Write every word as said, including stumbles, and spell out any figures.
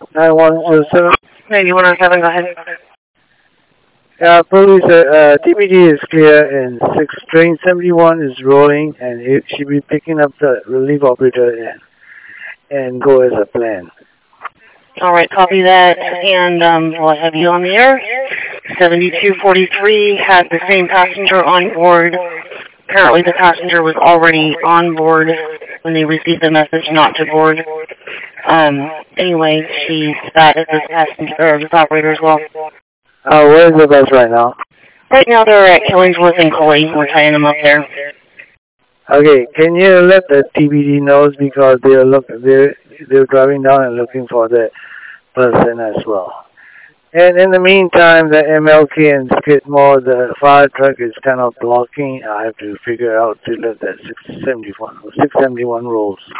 nine one zero seven. ninety-one oh seven, go ahead. Uh, police, uh, uh, T B D is clear and six train seventy-one is rolling and it should be picking up the relief operator and, and go as a plan. All right, copy that, and um, we'll have you on the air. seventy-two forty-three had the same passenger on board. Apparently the passenger was already on board when they received the message not to board. Um, anyway, she sat as this passenger, or this operator as well. Uh, where's the bus right now? Right now they're at Killingsworth and Coley. We're tying them up there. Okay, can you let the T B D know because they're look they're they're driving down and looking for the person as well. And in the meantime, the M L K and Skidmore, the fire truck is kind of blocking. I have to figure out to let that six seventy-one rolls.